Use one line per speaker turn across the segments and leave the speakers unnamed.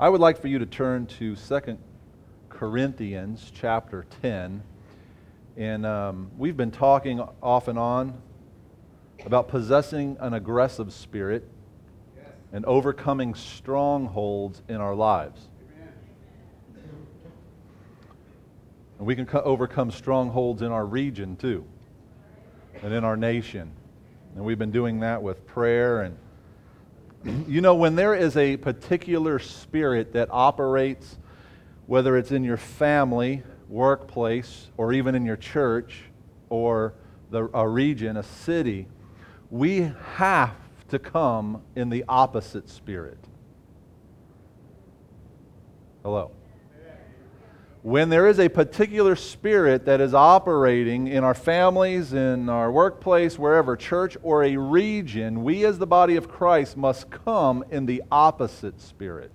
I would like for you to turn to 2 Corinthians chapter 10. And we've been talking off and on about possessing an aggressive spirit and overcoming strongholds in our lives. And we can overcome strongholds in our region too, and in our nation. And we've been doing that with prayer. And you know, when there is a particular spirit that operates, whether it's in your family, workplace, or even in your church, or a region, a city, we have to come in the opposite spirit. Hello. When there is a particular spirit that is operating in our families, in our workplace, wherever, church or a region, we as the body of Christ must come in the opposite spirit.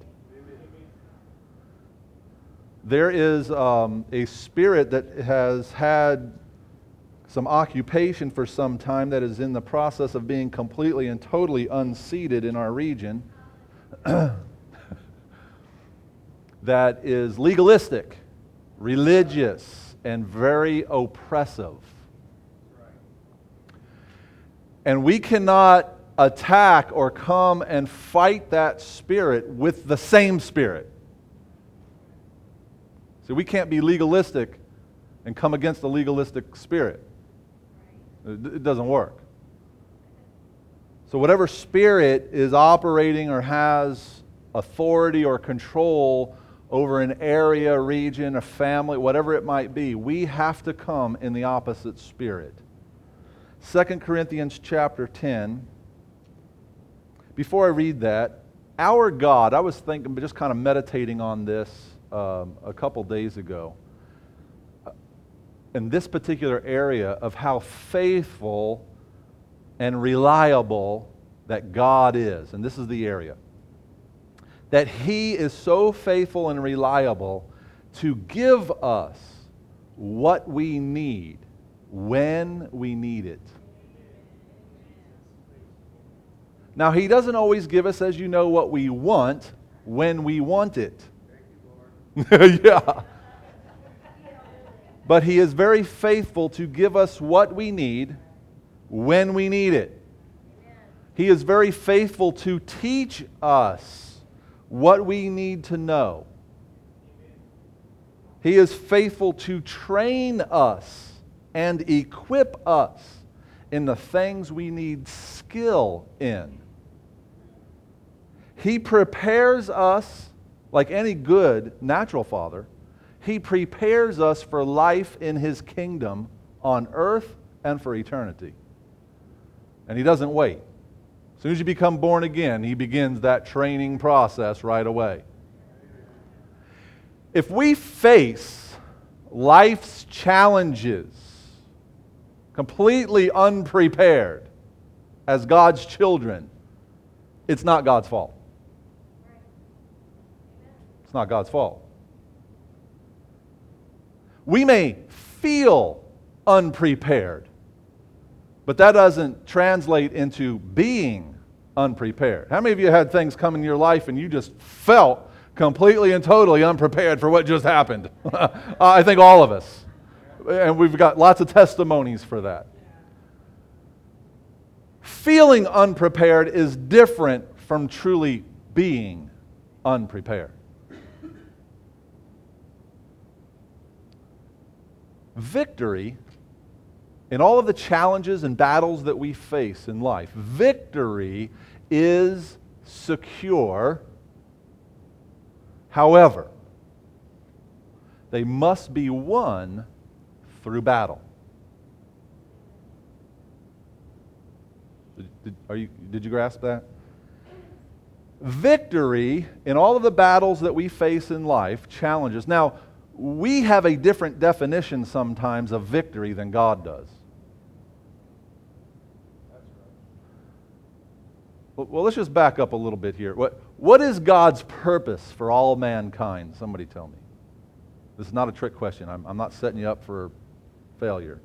There is a spirit that has had some occupation for some time that is in the process of being completely and totally unseated in our region that is legalistic, religious, and very oppressive. And we cannot attack or come and fight that spirit with the same spirit. So we can't be legalistic and come against the legalistic spirit. It doesn't work. So whatever spirit is operating or has authority or control over an area, region, a family, whatever it might be, we have to come in the opposite spirit. 2 Corinthians chapter 10. Before I read that, our God, I was thinking, just kind of meditating on this a couple days ago, in this particular area of how faithful and reliable that God is. And this is the area. That He is so faithful and reliable to give us what we need when we need it. Now, He doesn't always give us, as you know, what we want when we want it. Yeah. But He is very faithful to give us what we need when we need it. He is very faithful to teach us what we need to know. He is faithful to train us and equip us in the things we need skill in. He prepares us, like any good natural father, He prepares us for life in His kingdom on earth and for eternity. And He doesn't wait. As soon as you become born again, He begins that training process right away. If we face life's challenges completely unprepared as God's children, it's not God's fault. It's not God's fault. We may feel unprepared, but that doesn't translate into being unprepared. How many of you had things come in your life and you just felt completely and totally unprepared for what just happened? I think all of us. And we've got lots of testimonies for that. Feeling unprepared is different from truly being unprepared. Victory in all of the challenges and battles that we face in life, victory is secure. However, they must be won through battle. Did you grasp that? Victory in all of the battles that we face in life, challenges. Now, we have a different definition sometimes of victory than God does. Well, let's just back up a little bit here. What is God's purpose for all mankind? Somebody tell me. This is not a trick question. I'm not setting you up for failure.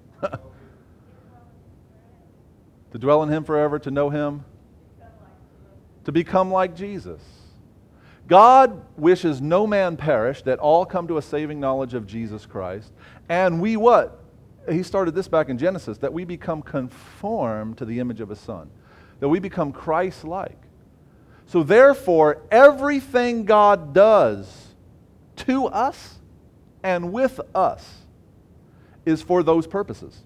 To dwell in Him forever, to know Him, to become like Jesus. God wishes no man perish, that all come to a saving knowledge of Jesus Christ. And we what? He started this back in Genesis, that we become conformed to the image of His Son. That we become Christ-like. So therefore, everything God does to us and with us is for those purposes.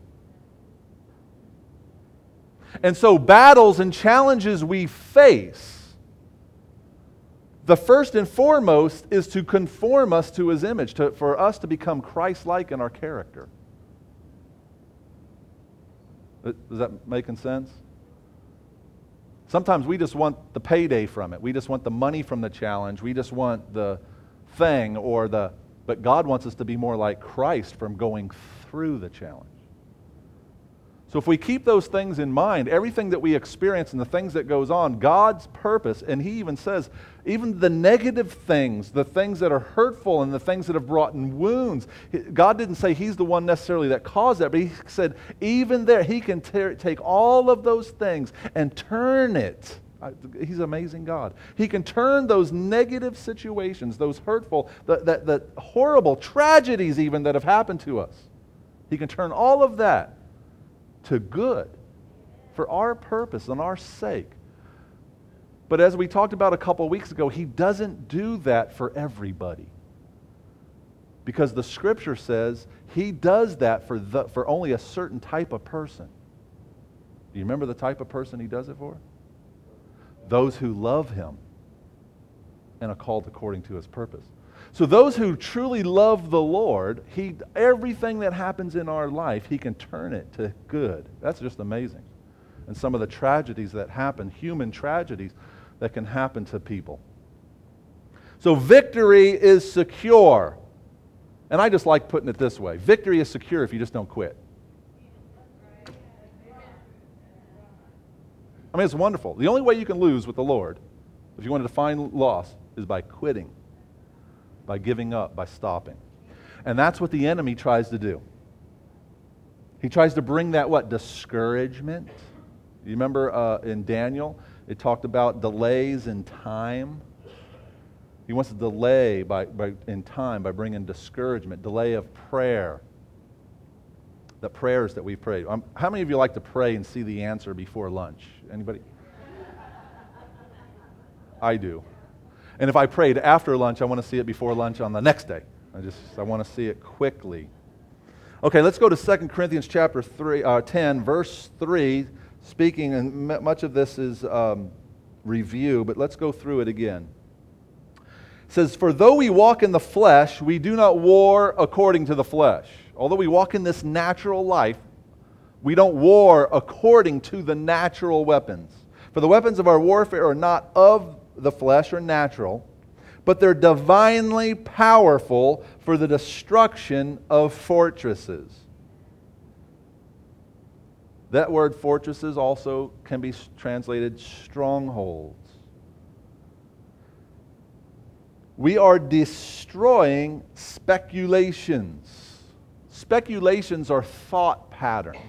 And so battles and challenges we face, the first and foremost is to conform us to His image, for us to become Christ-like in our character. Is that making sense? Sometimes we just want the payday from it. We just want the money from the challenge. We just want the thing but God wants us to be more like Christ from going through the challenge. So if we keep those things in mind, everything that we experience and the things that goes on, God's purpose, and He even says, even the negative things, the things that are hurtful and the things that have brought in wounds, God didn't say He's the one necessarily that caused that, but He said even there, He can take all of those things and turn it. He's an amazing God. He can turn those negative situations, those hurtful, the horrible tragedies even that have happened to us. He can turn all of that to good for our purpose and our sake. But as we talked about a couple of weeks ago, He doesn't do that for everybody. Because the Scripture says He does that for only a certain type of person. Do you remember the type of person He does it for? Those who love Him and are called according to His purpose. So those who truly love the Lord, everything that happens in our life, He can turn it to good. That's just amazing. And some of the tragedies that happen, human tragedies that can happen to people. So victory is secure. And I just like putting it this way. Victory is secure if you just don't quit. I mean, it's wonderful. The only way you can lose with the Lord, if you want to define loss, is by quitting. By giving up, by stopping. And that's what the enemy tries to do. He tries to bring that what? Discouragement. You remember in Daniel, it talked about delays in time. He wants to delay in time by bringing discouragement, delay of prayer. The prayers that we've prayed. How many of you like to pray and see the answer before lunch? Anybody? I do. And if I prayed after lunch, I want to see it before lunch on the next day. I want to see it quickly. Okay, let's go to 2 Corinthians chapter 10, verse 3. Speaking, and much of this is review, but let's go through it again. It says, "For though we walk in the flesh, we do not war according to the flesh." Although we walk in this natural life, we don't war according to the natural weapons. For the weapons of our warfare are not of the flesh or natural, but they're divinely powerful for the destruction of fortresses. That word fortresses also can be translated strongholds. We are destroying speculations. Speculations are thought patterns,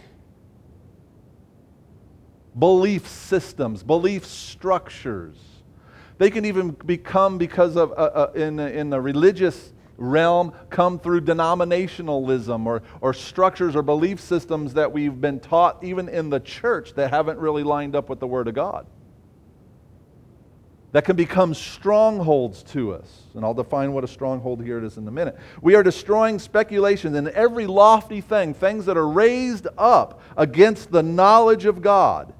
belief systems, belief structures. They can even become, because of in the religious realm, come through denominationalism or structures or belief systems that we've been taught even in the church that haven't really lined up with the Word of God. That can become strongholds to us. And I'll define what a stronghold here is in a minute. We are destroying speculation and every lofty thing, things that are raised up against the knowledge of God.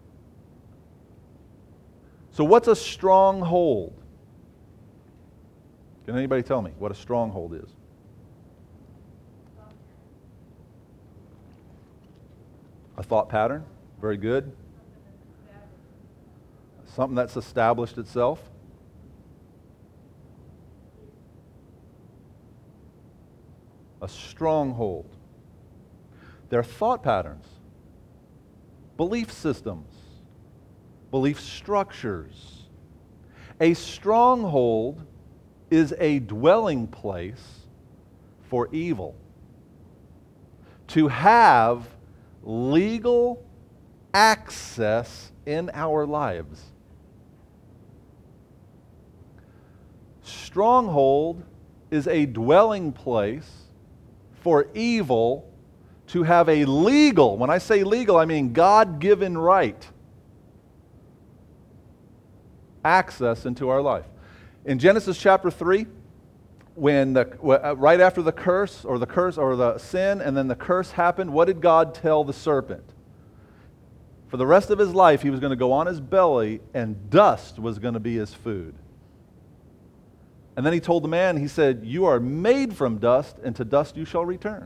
So what's a stronghold? Can anybody tell me what a stronghold is? A thought pattern. Very good. Something that's established itself. A stronghold. They're thought patterns, belief systems, belief structures. A stronghold is a dwelling place for evil. To have legal access in our lives. stronghold is a dwelling place for evil to have a legal, when I say legal, I mean God-given right, access into our life. In Genesis chapter 3, when right after the curse or the sin and then the curse happened, what did God tell the serpent? For the rest of his life, he was going to go on his belly and dust was going to be his food. And then he told the man, he said, you are made from dust, and to dust you shall return.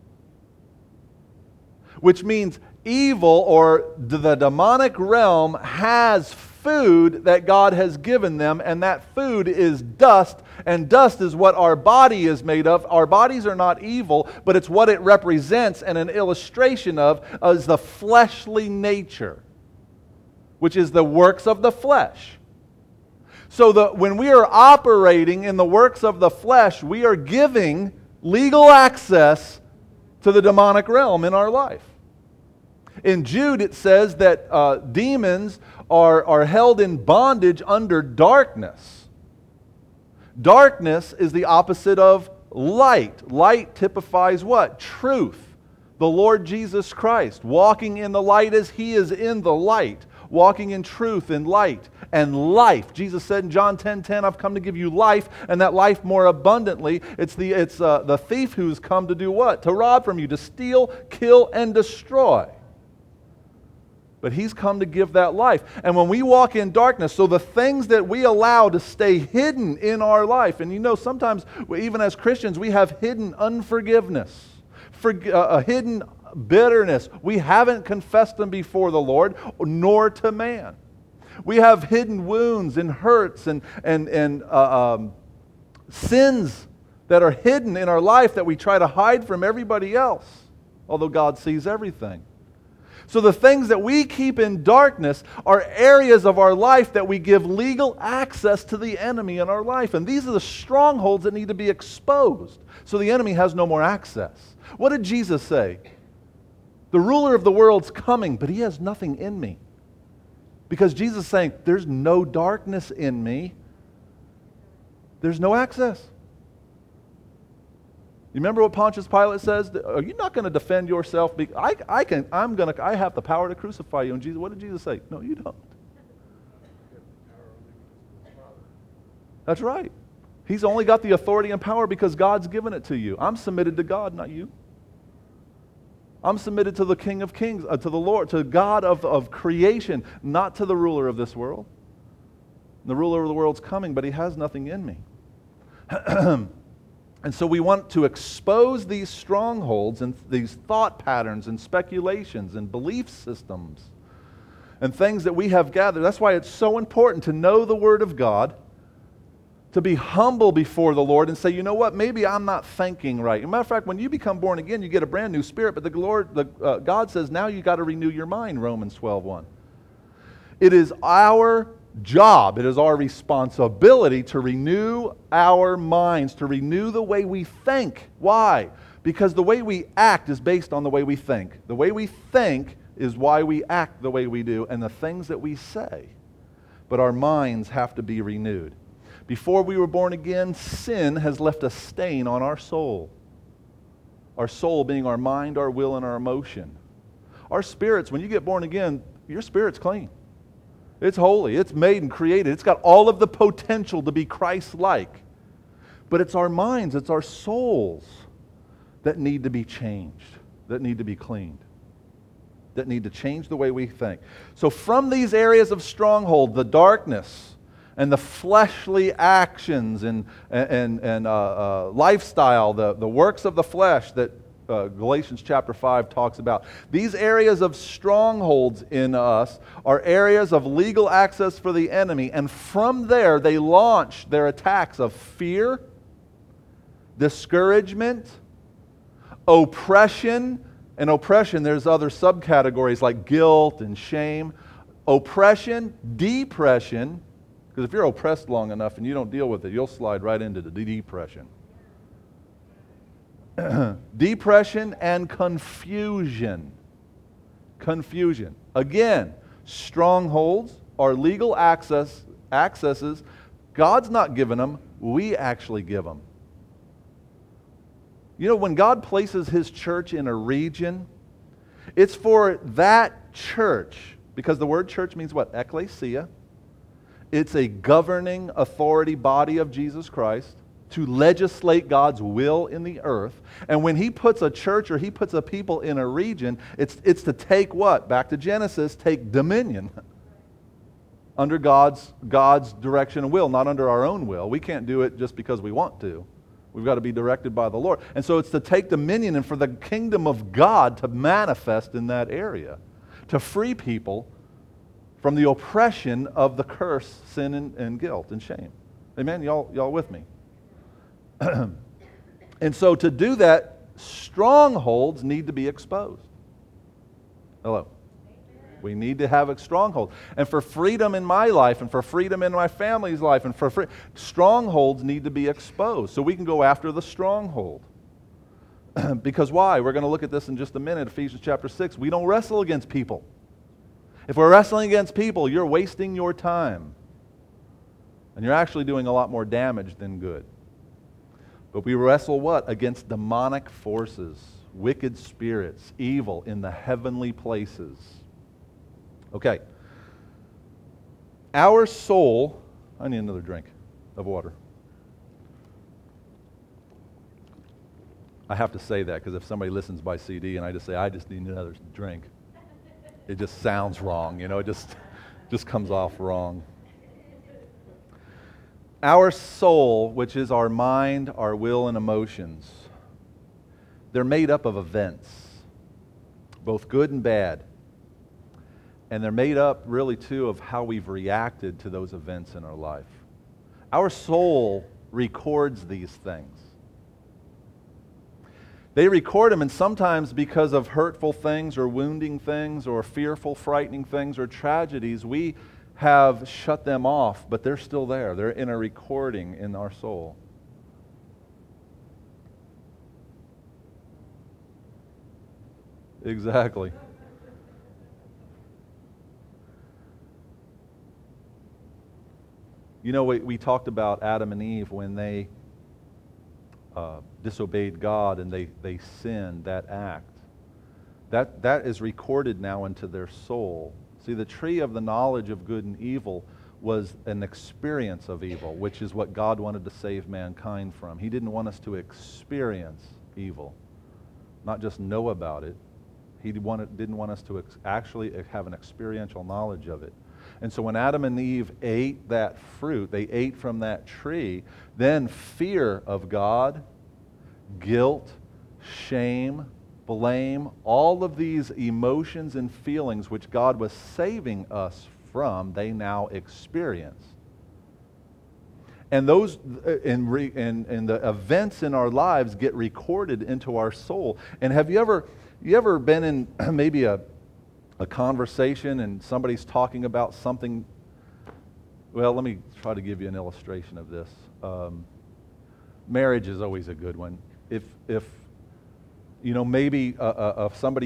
Which means evil or the demonic realm has food that God has given them, and that food is dust, and dust is what our body is made of. Our bodies are not evil, but it's what it represents, and an illustration of is the fleshly nature, which is the works of the flesh. So when we are operating in the works of the flesh, we are giving legal access to the demonic realm in our life. In Jude, it says that demons are held in bondage under darkness. Darkness is the opposite of light. Light typifies what? Truth. The Lord Jesus Christ, walking in the light as He is in the light, walking in truth and light and life. Jesus said in John 10:10, I've come to give you life, and that life more abundantly. It's the thief who's come to do what? To rob from you, to steal, kill, and destroy. But He's come to give that life. And when we walk in darkness, so the things that we allow to stay hidden in our life, and you know sometimes, even as Christians, we have hidden unforgiveness, hidden bitterness. We haven't confessed them before the Lord, nor to man. We have hidden wounds and hurts and sins that are hidden in our life that we try to hide from everybody else, although God sees everything. So the things that we keep in darkness are areas of our life that we give legal access to the enemy in our life. And these are the strongholds that need to be exposed so the enemy has no more access. What did Jesus say? The ruler of the world's coming, but he has nothing in me. Because Jesus is saying, there's no darkness in me. There's no access. You remember what Pontius Pilate says? Are you not going to defend yourself? I have the power to crucify you. And Jesus, what did Jesus say? No, you don't. That's right. He's only got the authority and power because God's given it to you. I'm submitted to God, not you. I'm submitted to the King of Kings, to the Lord, to God of creation, not to the ruler of this world. The ruler of the world's coming, but he has nothing in me. And so we want to expose these strongholds and these thought patterns and speculations and belief systems and things that we have gathered. That's why it's so important to know the Word of God, to be humble before the Lord and say, you know what, maybe I'm not thinking right. As a matter of fact, when you become born again, you get a brand new spirit, but God says now you got to renew your mind, Romans 12:1. It is our job, it is our responsibility to renew our minds, to renew the way we think. Why? Because the way we act is based on the way we think. The way we think is why we act the way we do and the things that we say. But our minds have to be renewed. Before we were born again, sin has left a stain on our soul. Our soul being our mind, our will, and our emotion. Our spirits, when you get born again, your spirit's clean. It's holy. It's made and created. It's got all of the potential to be Christ-like. But it's our minds, it's our souls that need to be changed, that need to be cleaned, that need to change the way we think. So from these areas of stronghold, the darkness and the fleshly actions and lifestyle, the works of the flesh that Galatians chapter 5 talks about. These areas of strongholds in us are areas of legal access for the enemy, and from there they launch their attacks of fear, discouragement, oppression. And oppression, there's other subcategories like guilt and shame. Oppression, depression, because if you're oppressed long enough and you don't deal with it, you'll slide right into the depression. Depression and confusion. Confusion. Again, strongholds are legal accesses. God's not given them. we actually give them. You know, when God places His church in a region, it's for that church, because the word church means what? Ecclesia. It's a governing authority body of Jesus Christ to legislate God's will in the earth. And when He puts a church or He puts a people in a region, it's to take what? Back to Genesis, take dominion under God's direction and will, not under our own will. We can't do it just because we want to. We've got to be directed by the Lord. And so it's to take dominion and for the kingdom of God to manifest in that area, to free people from the oppression of the curse, sin, and guilt and shame. Amen? Y'all with me? And so to do that, strongholds need to be exposed. Hello? We need to have a stronghold. And for freedom in my life and for freedom in my family's life and for strongholds need to be exposed so we can go after the stronghold. Because why? We're going to look at this in just a minute. Ephesians chapter 6. We don't wrestle against people. If we're wrestling against people, you're wasting your time. And you're actually doing a lot more damage than good. But we wrestle what? Against demonic forces, wicked spirits, evil in the heavenly places. Okay. Our soul, I need another drink of water. I have to say that because if somebody listens by CD and I just say, I just need another drink, it just sounds wrong, it just comes off wrong. Our soul, which is our mind, our will, and emotions, they're made up of events, both good and bad. And they're made up really too of how we've reacted to those events in our life. Our soul records these things. They record them, and sometimes because of hurtful things or wounding things or fearful, frightening things or tragedies, we have shut them off, but they're still there. They're in a recording in our soul. Exactly. You know, we talked about Adam and Eve when they disobeyed God and they sinned, that act. That is recorded now into their soul. See, the tree of the knowledge of good and evil was an experience of evil, which is what God wanted to save mankind from. He didn't want us to experience evil, not just know about it. He didn't want us to actually have an experiential knowledge of it. And so when Adam and Eve ate that fruit, they ate from that tree, then fear of God, guilt, shame, blame, all of these emotions and feelings which God was saving us from, they now experience. And those and the events in our lives get recorded into our soul. And have you ever been in maybe a conversation and somebody's talking about something? Well, let me try to give you an illustration of this. Marriage is always a good one. If maybe somebody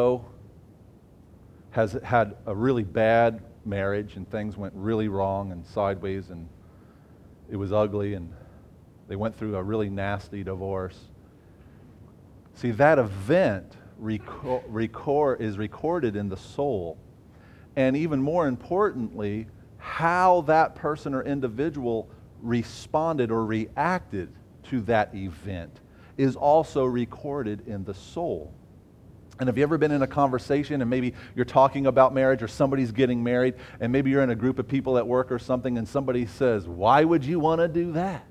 has had a really bad marriage and things went really wrong and sideways and it was ugly and they went through a really nasty divorce. See, that event is recorded in the soul. And even more importantly, how that person or individual responded or reacted to that event is also recorded in the soul. And have you ever been in a conversation and maybe you're talking about marriage or somebody's getting married and maybe you're in a group of people at work or something and somebody says, "Why would you want to do that?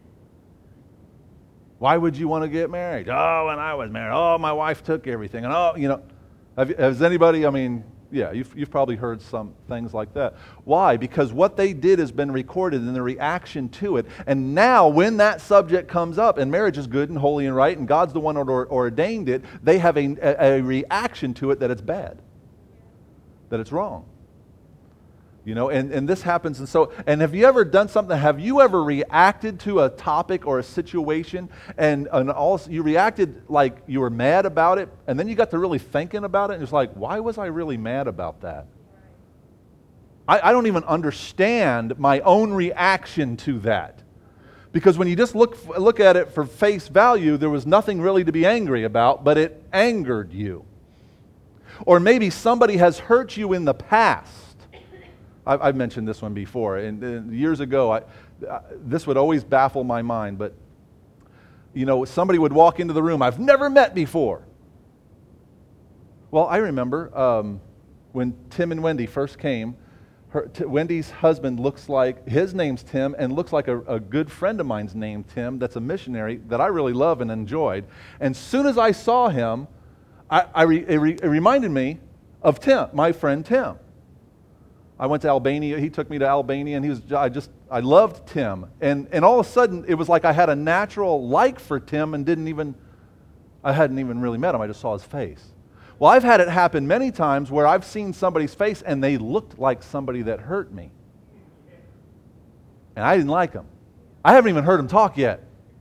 Why would you want to get married? Oh, when I was married, oh, my wife took everything." And has anybody, you've probably heard some things like that. Why? Because what they did has been recorded in the reaction to it. And now when that subject comes up, and marriage is good and holy and right, and God's the one who ordained it, they have a reaction to it that it's bad, that it's wrong. And this happens. And have you ever done something? Have you ever reacted to a topic or a situation and also you reacted like you were mad about it, and then you got to really thinking about it, and it's like, why was I really mad about that? I don't even understand my own reaction to that. Because when you just look at it for face value, there was nothing really to be angry about, but it angered you. Or maybe somebody has hurt you in the past. I've mentioned this one before, and years ago, this would always baffle my mind, but somebody would walk into the room I've never met before. Well, I remember when Tim and Wendy first came, Wendy's husband his name's Tim, and looks like a good friend of mine's named Tim that's a missionary that I really love and enjoyed. And as soon as I saw him, it reminded me of Tim, my friend Tim. I went to Albania. He took me to Albania, and I loved Tim. And all of a sudden, it was like I had a natural like for Tim and I hadn't even really met him. I just saw his face. Well, I've had it happen many times where I've seen somebody's face and they looked like somebody that hurt me. And I didn't like them. I haven't even heard them talk yet.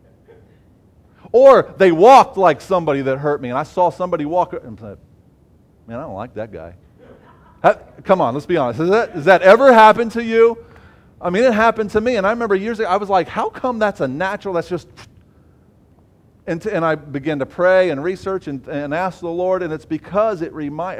Or they walked like somebody that hurt me, and I saw somebody walk and said, man, I don't like that guy. Come on, let's be honest. Has that ever happened to you? I mean, it happened to me, and I remember years ago, I was like, how come that's a natural, that's just... And I began to pray and research and ask the Lord, and it's because the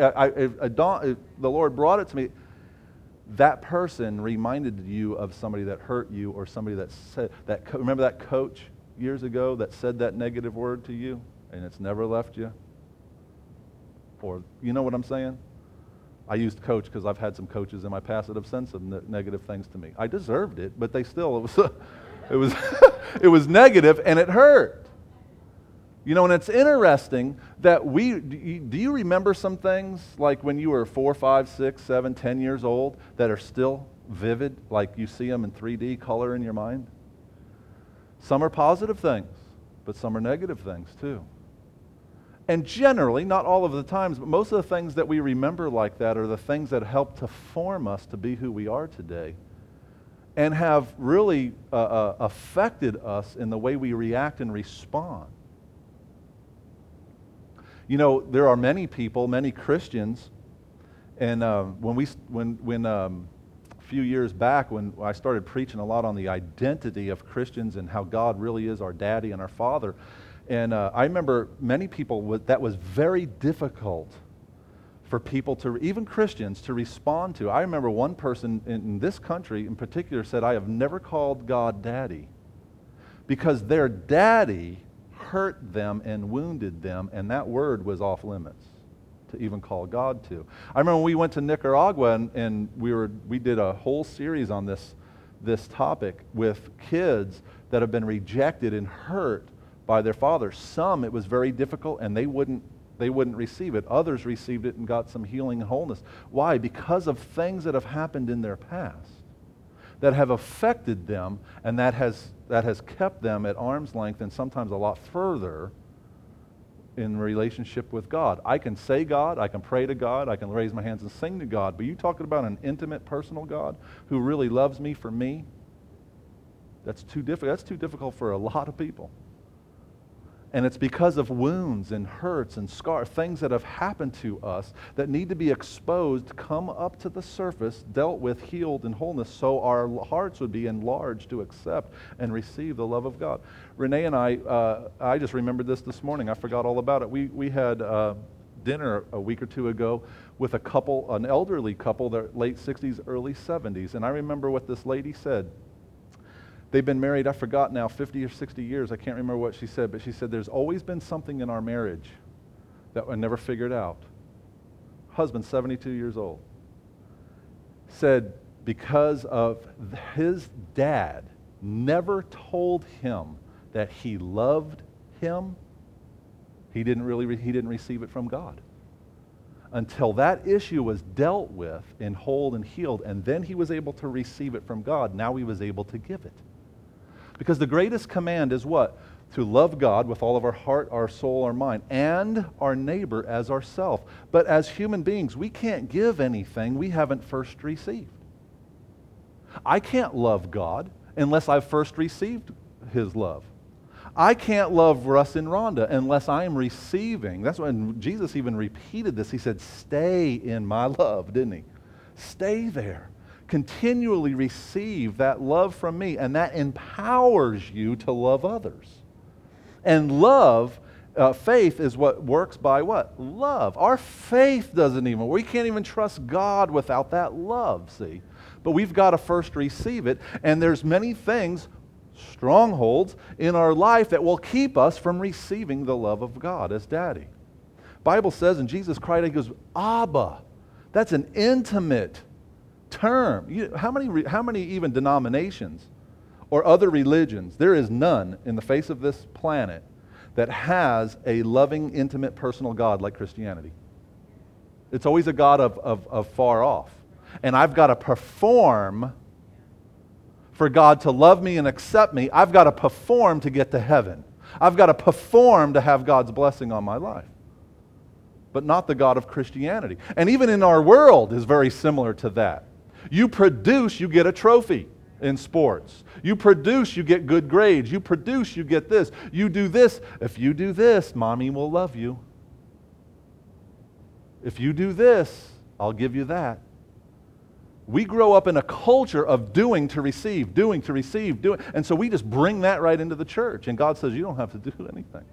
Lord brought it to me. That person reminded you of somebody that hurt you, or somebody that said that. Remember that coach years ago that said that negative word to you, and it's never left you? Or you know what I'm saying? I used coach because I've had some coaches in my past that have said some negative things to me. I deserved it, but it was it was negative, and it hurt. And it's interesting that do you remember some things like when you were 4, 5, 6, 7, 10 years old that are still vivid, like you see them in 3D color in your mind? Some are positive things, but some are negative things too. And generally, not all of the times, but most of the things that we remember like that are the things that help to form us to be who we are today and have really affected us in the way we react and respond. There are many people, many Christians, and when a few years back, when I started preaching a lot on the identity of Christians and how God really is our daddy and our father, and I remember many people that was very difficult for people even Christians, to respond to. I remember one person in this country in particular said, I have never called God daddy, because their daddy hurt them and wounded them, and that word was off limits to even call God to. I remember when we went to Nicaragua and we did a whole series on this topic with kids that have been rejected and hurt by their fathers. Some, it was very difficult, and they wouldn't receive it. Others received it and got some healing and wholeness. Why? Because of things that have happened in their past that have affected them, and that has kept them at arm's length and sometimes a lot further in relationship with God. I can say God, I can pray to God, I can raise my hands and sing to God, but you talking about an intimate, personal God who really loves me for me? That's too difficult. That's too difficult for a lot of people. And it's because of wounds and hurts and scars, things that have happened to us that need to be exposed, come up to the surface, dealt with, healed, and wholeness, so our hearts would be enlarged to accept and receive the love of God. Renee and I just remembered this morning. I forgot all about it. We had dinner a week or two ago with an elderly couple, their late 60s, early 70s. And I remember what this lady said. They've been married, I forgot now, 50 or 60 years. I can't remember what she said, but she said, there's always been something in our marriage that I never figured out. Husband, 72 years old, said because of his dad never told him that he loved him, he didn't receive it from God. Until that issue was dealt with and whole and healed, and then he was able to receive it from God. Now he was able to give it. Because the greatest command is what? To love God with all of our heart, our soul, our mind, and our neighbor as ourself. But as human beings, we can't give anything we haven't first received. I can't love God unless I've first received His love. I can't love Russ and Rhonda unless I am receiving. That's when Jesus even repeated this. He said, stay in my love, didn't he? Stay there. continually receive that love from me, and that empowers you to love others. And love, faith is what works by what? Love. Our faith doesn't even, we can't even trust God without that love, see? But we've got to first receive it, and there's many things, strongholds in our life that will keep us from receiving the love of God as Daddy. Bible says, and Jesus cried, he goes, Abba. That's an intimate term. How many even denominations or other religions, there is none in the face of this planet that has a loving, intimate, personal God like Christianity. It's always a God of far off. And I've got to perform for God to love me and accept me. I've got to perform to get to heaven. I've got to perform to have God's blessing on my life. But not the God of Christianity. And even in our world is very similar to that. You produce, you get a trophy in sports. You produce, you get good grades. You produce, you get this. You do this. If you do this, Mommy will love you. If you do this, I'll give you that. We grow up in a culture of doing to receive, doing to receive, doing. And so we just bring that right into the church. And God says, you don't have to do anything.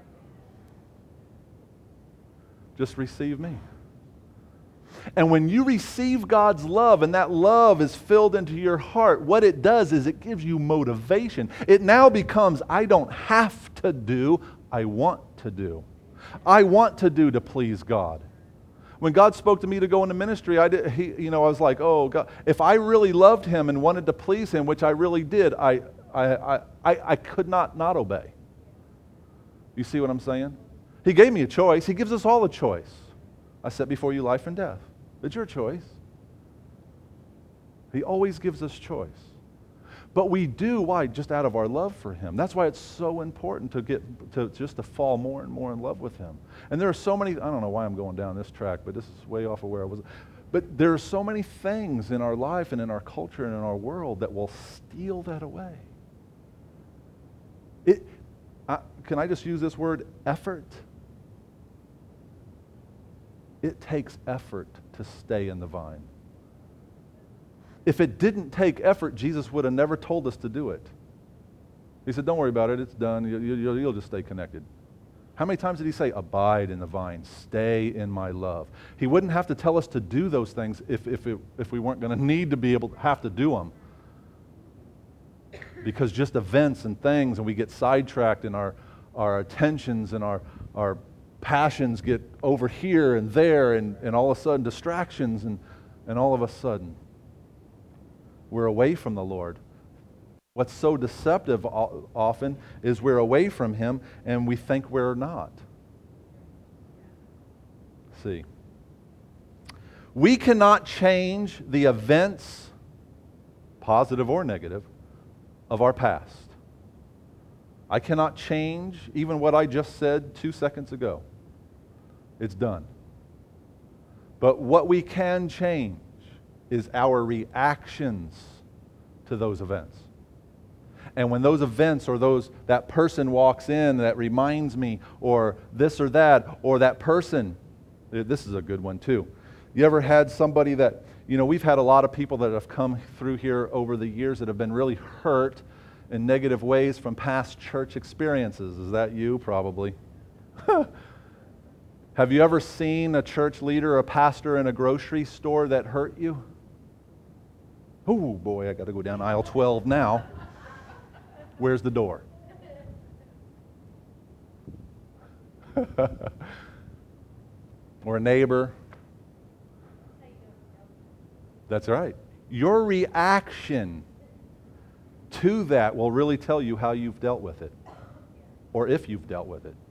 Just receive me. And when you receive God's love and that love is filled into your heart, what it does is it gives you motivation. It now becomes, I don't have to do, I want to do. I want to do to please God. When God spoke to me to go into ministry, I was like, oh God, if I really loved Him and wanted to please Him, which I really did, I could not obey. You see what I'm saying? He gave me a choice. He gives us all a choice. I set before you life and death. It's your choice. He always gives us choice. But we do, why? Just out of our love for Him. That's why it's so important to fall more and more in love with Him. And there are so many, I don't know why I'm going down this track, but this is way off of where I was. But there are so many things in our life and in our culture and in our world that will steal that away. Can I just use this word, effort? It takes effort to stay in the vine. If it didn't take effort, Jesus would have never told us to do it. He said, don't worry about it, it's done, you'll just stay connected. How many times did He say, abide in the vine, stay in my love? He wouldn't have to tell us to do those things if we weren't going to need to have to do them. Because just events and things, and we get sidetracked in our attentions and our passions get over here and there, and all of a sudden distractions, and all of a sudden we're away from the Lord. What's so deceptive often is we're away from Him and we think we're not. See, we cannot change the events, positive or negative, of our past. I cannot change even what I just said 2 seconds ago. It's done. But what we can change is our reactions to those events. And when those events or that person walks in that reminds me, or this or that person, this is a good one too. You ever had somebody that, we've had a lot of people that have come through here over the years that have been really hurt in negative ways from past church experiences. Is that you? Probably. Have you ever seen a church leader, a pastor in a grocery store that hurt you? Oh boy, I got to go down aisle 12 now. Where's the door? Or a neighbor. That's right. Your reaction to that will really tell you how you've dealt with it, or if you've dealt with it.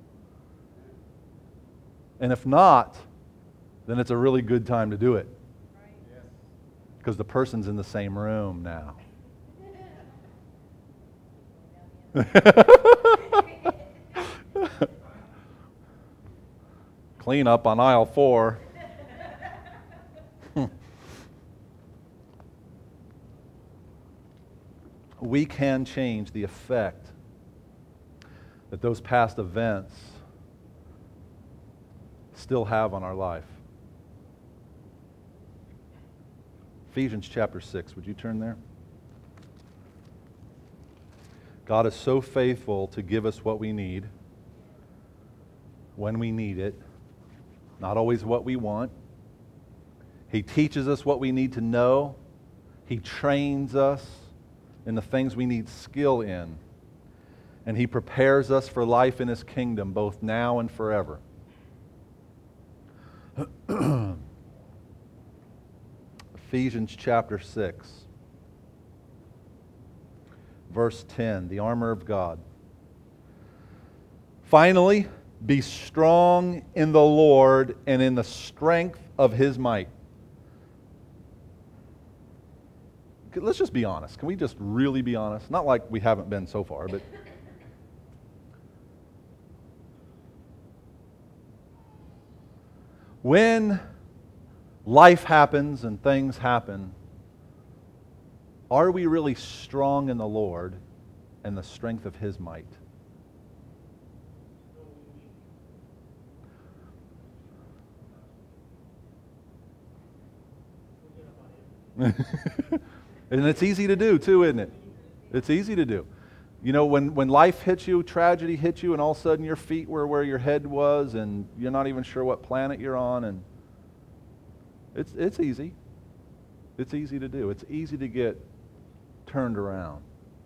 And if not, then it's a really good time to do it. Because the person's in the same room now. Clean up on aisle 4. We can change the effect that those past events still have on our life. Ephesians chapter 6. Would you turn there? God is so faithful to give us what we need when we need it, not always what we want. He teaches us what we need to know. He trains us in the things we need skill in. And He prepares us for life in His kingdom, both now and forever. Ephesians chapter 6. Verse 10, the armor of God. Finally, be strong in the Lord and in the strength of His might. Let's just be honest. Can we just really be honest? Not like we haven't been so far, but when life happens and things happen, are we really strong in the Lord and the strength of His might? And it's easy to do too, isn't it? It's easy to do. You know, when life hits you, tragedy hits you, and all of a sudden your feet were where your head was, and you're not even sure what planet you're on, and it's easy. It's easy to do. It's easy to get turned around.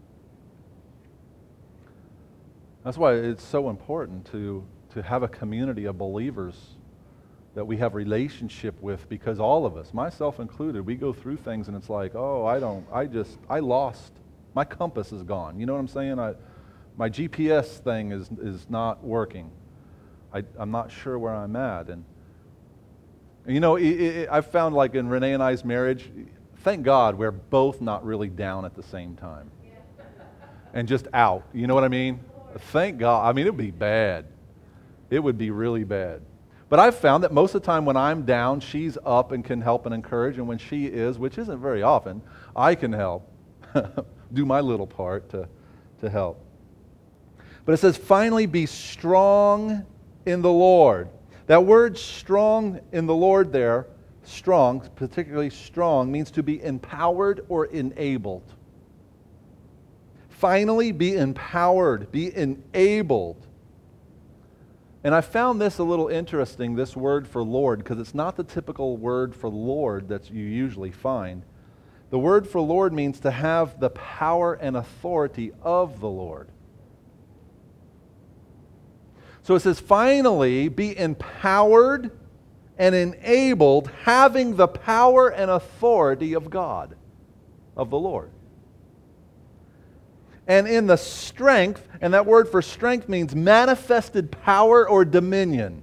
That's why it's so important to have a community of believers that we have relationship with, because all of us, myself included, we go through things and it's like, oh, I lost, my compass is gone. You know what I'm saying? My GPS thing is not working. I'm not sure where I'm at. And you know, I've found, like in Renee and I's marriage, thank God we're both not really down at the same time. And just out. You know what I mean? Thank God. I mean, it would be bad. It would be really bad. But I've found that most of the time when I'm down, she's up and can help and encourage. And when she is, which isn't very often, I can help. Do my little part to help. But it says, finally be strong in the Lord. That word strong in the Lord there, strong, particularly strong, means to be empowered or enabled. Finally, be empowered, be enabled. And I found this a little interesting, this word for Lord, because it's not the typical word for Lord that you usually find. The word for Lord means to have the power and authority of the Lord. So it says, finally, be empowered and enabled, having the power and authority of God, of the Lord. And in the strength, and that word for strength means manifested power or dominion,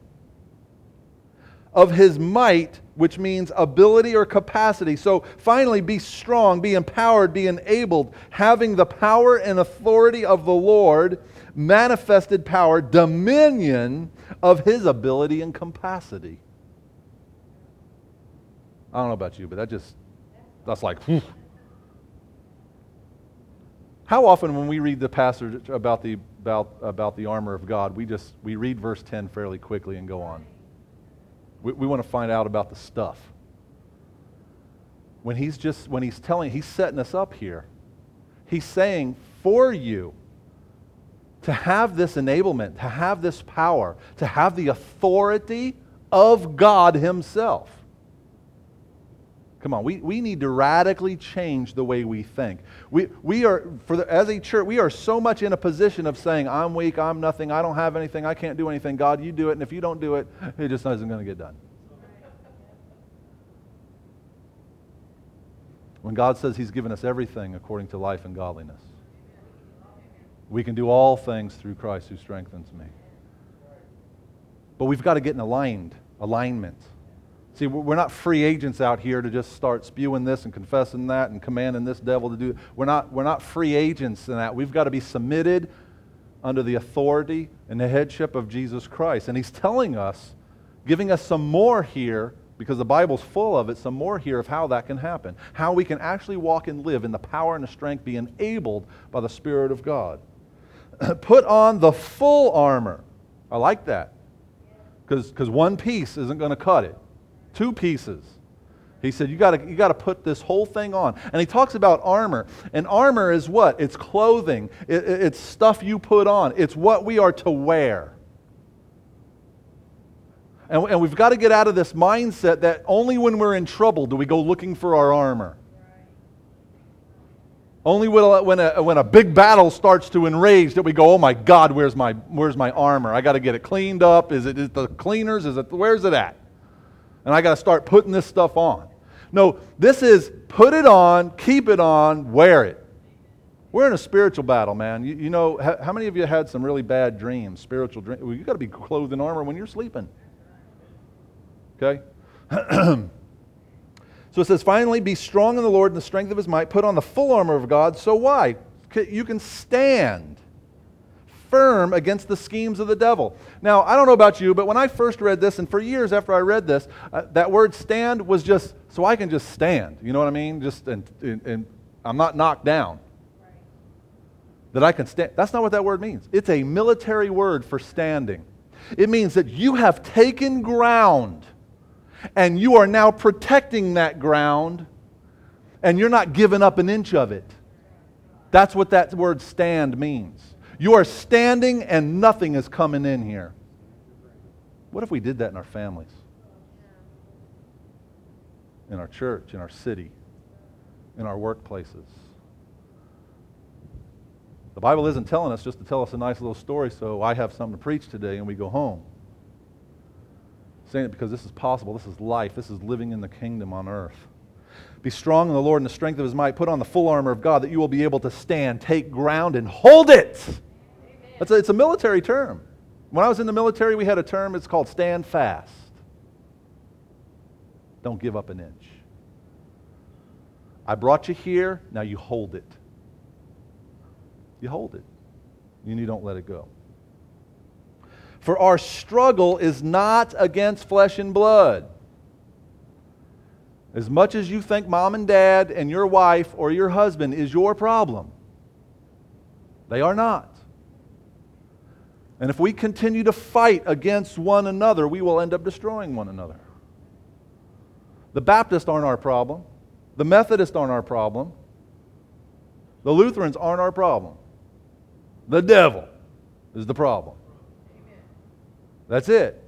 of His might, which means ability or capacity. So finally, be strong, be empowered, be enabled, having the power and authority of the Lord, manifested power, dominion of His ability and capacity. I don't know about you, but that's like, whew. How often when we read the passage about the armor of God, we read verse 10 fairly quickly and go on. We want to find out about the stuff. When he's setting us up here. He's saying for you to have this enablement, to have this power, to have the authority of God Himself. Come on, we need to radically change the way we think. We are, as a church, we are so much in a position of saying, I'm weak, I'm nothing, I don't have anything, I can't do anything. God, you do it, and if you don't do it, it just isn't going to get done. When God says He's given us everything according to life and godliness, we can do all things through Christ who strengthens me. But we've got to get in alignment. See, we're not free agents out here to just start spewing this and confessing that and commanding this devil to do it. We're not free agents in that. We've got to be submitted under the authority and the headship of Jesus Christ. And He's telling us, giving us some more here, because the Bible's full of it, some more here of how that can happen. How we can actually walk and live in the power and the strength, be enabled by the Spirit of God. Put on the full armor. I like that. Because one piece isn't going to cut it. Two pieces. He said, you got to put this whole thing on. And he talks about armor. And armor is what? It's clothing. It's stuff you put on. It's what we are to wear. And we've got to get out of this mindset that only when we're in trouble do we go looking for our armor. Only when a big battle starts to enrage that we go, oh my God, where's my armor? I got to get it cleaned up. Is it the cleaners? Where's it at? And I got to start putting this stuff on. No, this is put it on, keep it on, wear it. We're in a spiritual battle, man. You know, how many of you had some really bad dreams, spiritual dreams? Well, you got to be clothed in armor when you're sleeping. Okay? So it says, finally, be strong in the Lord and the strength of His might. Put on the full armor of God. So why? You can stand firm against the schemes of the devil. Now, I don't know about you, but when I first read this, and for years after I read this, that word stand was just, so I can just stand. You know what I mean? And I'm not knocked down. Right. That I can stand. That's not what that word means. It's a military word for standing. It means that you have taken ground, and you are now protecting that ground, and you're not giving up an inch of it. That's what that word stand means. You are standing and nothing is coming in here. What if we did that in our families? In our church, in our city, in our workplaces? The Bible isn't telling us just to tell us a nice little story so I have something to preach today and we go home. I'm saying it because this is possible. This is life. This is living in the kingdom on earth. Be strong in the Lord and the strength of His might. Put on the full armor of God that you will be able to stand, take ground, and hold it. It's a military term. When I was in the military, we had a term, it's called stand fast. Don't give up an inch. I brought you here, now you hold it. You hold it. And you don't let it go. For our struggle is not against flesh and blood. As much as you think mom and dad and your wife or your husband is your problem, they are not. And if we continue to fight against one another, we will end up destroying one another. The Baptists aren't our problem. The Methodists aren't our problem. The Lutherans aren't our problem. The devil is the problem. That's it.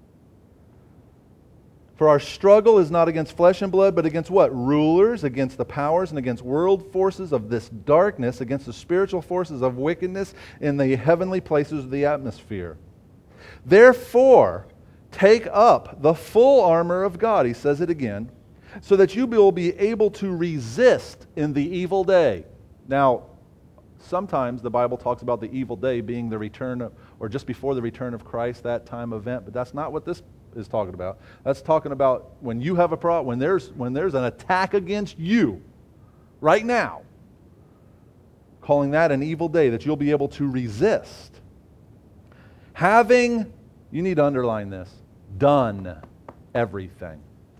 For our struggle is not against flesh and blood, but against what? Rulers, against the powers, and against world forces of this darkness, against the spiritual forces of wickedness in the heavenly places of the atmosphere. Therefore, take up the full armor of God, he says it again, so that you will be able to resist in the evil day. Now, sometimes the Bible talks about the evil day being the return of, or just before the return of Christ, that time event, but that's not what this is talking about. That's talking about when you have a problem, when there's an attack against you right now, calling that an evil day, that you'll be able to resist. Having, you need to underline this, done everything.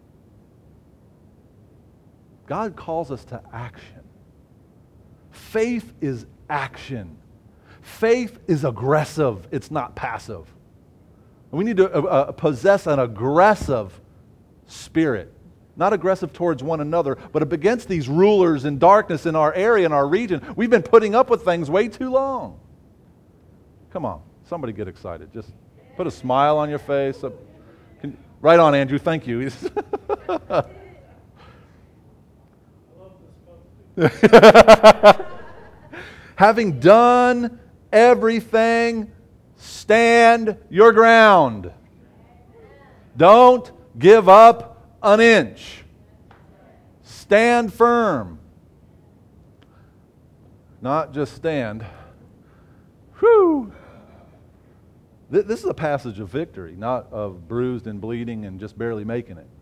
God calls us to action. Faith is action. Faith is aggressive. It's not passive. We need to possess an aggressive spirit. Not aggressive towards one another, but against these rulers in darkness in our area, in our region. We've been putting up with things way too long. Come on, somebody get excited. Just put a smile on your face. Right on, Andrew. Thank you. Having done everything, stand your ground. Don't give up an inch. Stand firm. Not just stand. Whew. This is a passage of victory, not of bruised and bleeding and just barely making it.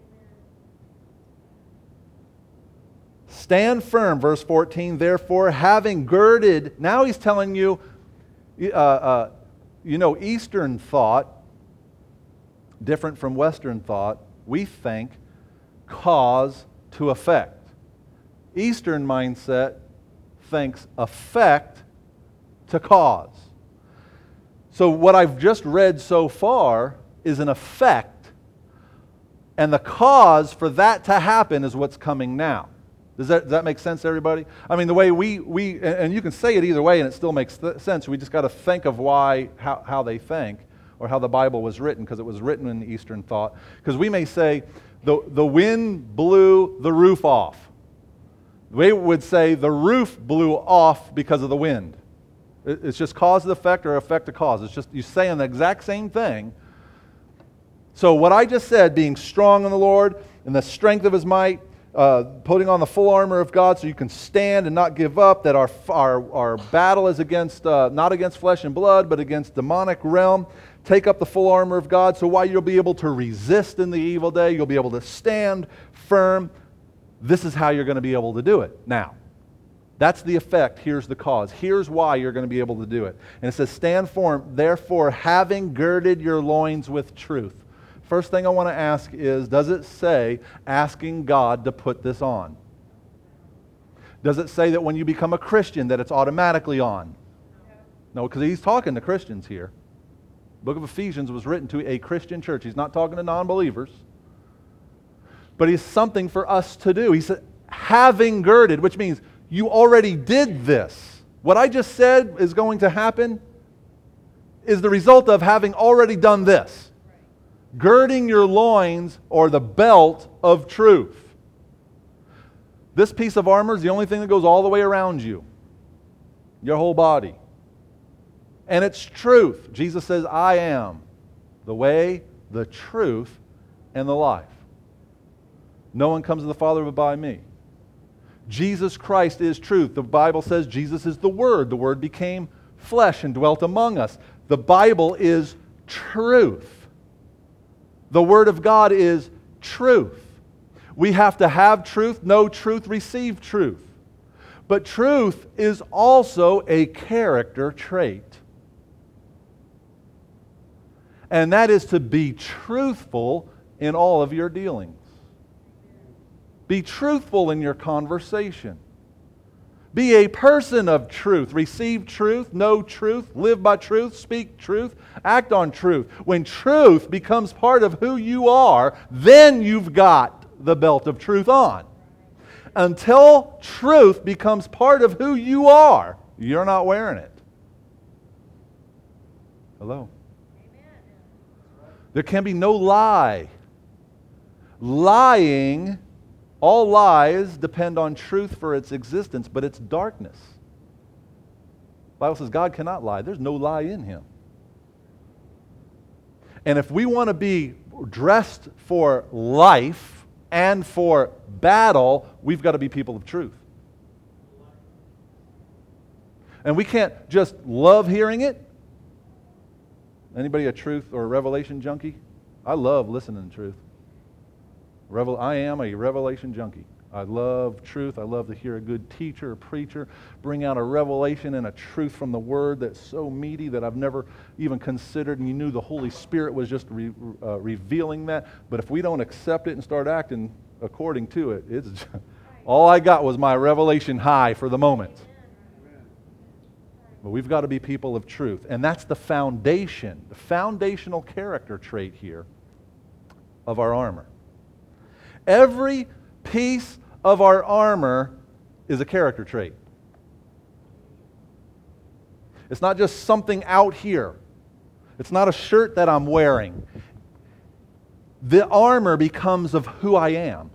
Stand firm, verse 14, therefore, having girded. Now he's telling you, Eastern thought, different from Western thought, we think cause to effect. Eastern mindset thinks effect to cause. So what I've just read so far is an effect And the cause for that to happen is what's coming now. Does that make sense to everybody? I mean, the way we and you can say it either way and it still makes sense. We just got to think of how they think or how the Bible was written, because it was written in Eastern thought. Because we may say, the wind blew the roof off. We would say the roof blew off because of the wind. It's just cause and effect or effect to cause. It's just you saying the exact same thing. So what I just said, being strong in the Lord and the strength of His might, putting on the full armor of God so you can stand and not give up, that our battle is against not against flesh and blood, but against demonic realm. Take up the full armor of God so while you'll be able to resist in the evil day, you'll be able to stand firm. This is how you're going to be able to do it. Now, that's the effect. Here's the cause. Here's why you're going to be able to do it. And it says, stand firm, therefore, having girded your loins with truth. First thing I want to ask is, does it say asking God to put this on? Does it say that when you become a Christian that it's automatically on? No, because he's talking to Christians here. The book of Ephesians was written to a Christian church. He's not talking to non-believers. But it's something for us to do. He said, having girded, which means you already did this. What I just said is going to happen is the result of having already done this. Girding your loins, or the belt of truth. This piece of armor is the only thing that goes all the way around you. Your whole body. And it's truth. Jesus says, I am the way, the truth, and the life. No one comes to the Father but by me. Jesus Christ is truth. The Bible says Jesus is the Word. The Word became flesh and dwelt among us. The Bible is truth. The Word of God is truth. We have to have truth, know truth, receive truth. But truth is also a character trait. And that is to be truthful in all of your dealings. Be truthful in your conversation. Be a person of truth. Receive truth, know truth, live by truth, speak truth, act on truth. When truth becomes part of who you are, then you've got the belt of truth on. Until truth becomes part of who you are, you're not wearing it. Hello? There can be no lie. Lying, all lies depend on truth for its existence, but it's darkness. The Bible says God cannot lie. There's no lie in Him. And if we want to be dressed for life and for battle, we've got to be people of truth. And we can't just love hearing it. Anybody a truth or a revelation junkie? I love listening to truth. I am a revelation junkie. I love truth. I love to hear a good teacher or preacher bring out a revelation and a truth from the Word that's so meaty that I've never even considered, and you knew the Holy Spirit was just revealing that. But if we don't accept it and start acting according to it, it's all I got was my revelation high for the moment. But we've got to be people of truth. And that's the foundation, the foundational character trait here of our armor. Every piece of our armor is a character trait. It's not just something out here. It's not a shirt that I'm wearing. The armor becomes of who I am.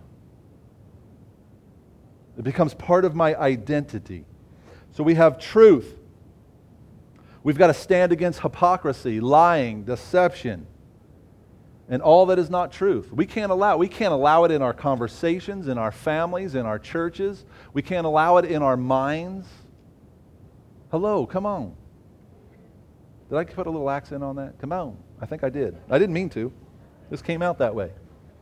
It becomes part of my identity. So we have truth. We've got to stand against hypocrisy, lying, deception, and all that is not truth. We can't allow it in our conversations, in our families, in our churches. We can't allow it in our minds. Hello, come on. Did I put a little accent on that? Come on. I think I did. I didn't mean to. This came out that way.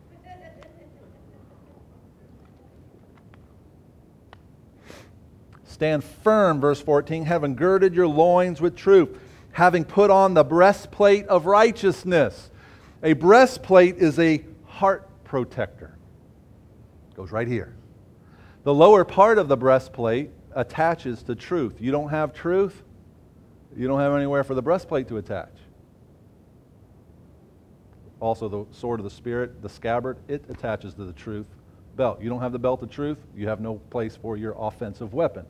Stand firm, verse 14, having girded your loins with truth, having put on the breastplate of righteousness. A breastplate is a heart protector. It goes right here. The lower part of the breastplate attaches to truth. You don't have truth, you don't have anywhere for the breastplate to attach. also the sword of the Spirit, the scabbard, it attaches to the truth belt. You don't have the belt of truth, you have no place for your offensive weapon.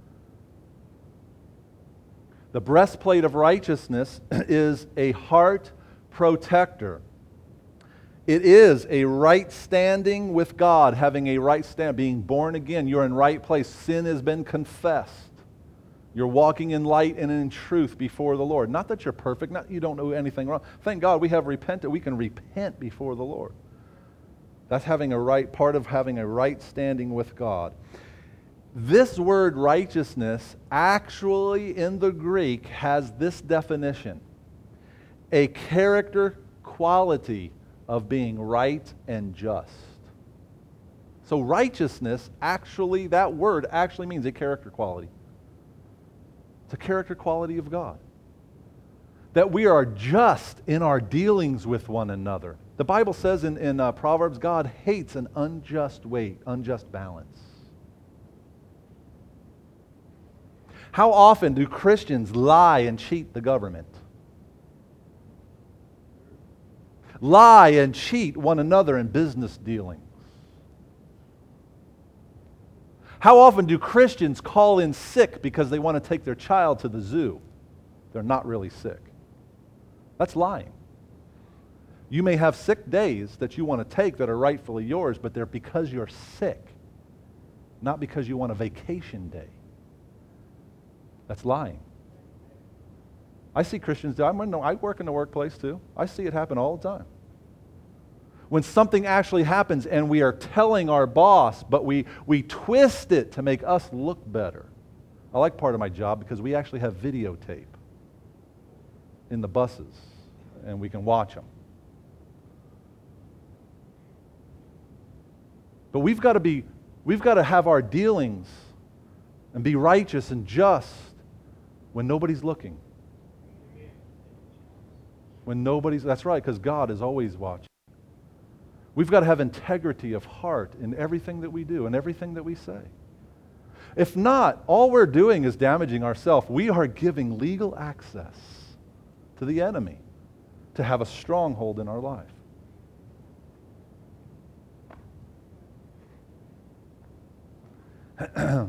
The breastplate of righteousness is a heart protector. It is a right standing with God, having a right stand, being born again. You're in right place. Sin has been confessed. You're walking in light and in truth before the Lord. Not that you're perfect, not you don't know anything wrong. Thank God we have repented. We can repent before the Lord. That's having a right, part of having a right standing with God. This word righteousness actually in the Greek has this definition: a character quality of being right and just. So righteousness actually, that word actually means a character quality. It's a character quality of God. That we are just in our dealings with one another. The Bible says in Proverbs, God hates an unjust weight, unjust balance. How often do Christians lie and cheat the government? Lie and cheat one another in business dealings. How often do Christians call in sick because they want to take their child to the zoo? They're not really sick. That's lying. You may have sick days that you want to take that are rightfully yours, but they're because you're sick, not because you want a vacation day. That's lying. I see Christians do. I work in the workplace too. I see it happen all the time. When something actually happens and we are telling our boss, but we twist it to make us look better. I like part of my job because we actually have videotape in the buses and we can watch them. But we've got to have our dealings and be righteous and just when nobody's looking. That's right, because God is always watching. We've got to have integrity of heart in everything that we do and everything that we say. If not, all we're doing is damaging ourselves. We are giving legal access to the enemy to have a stronghold in our life. It's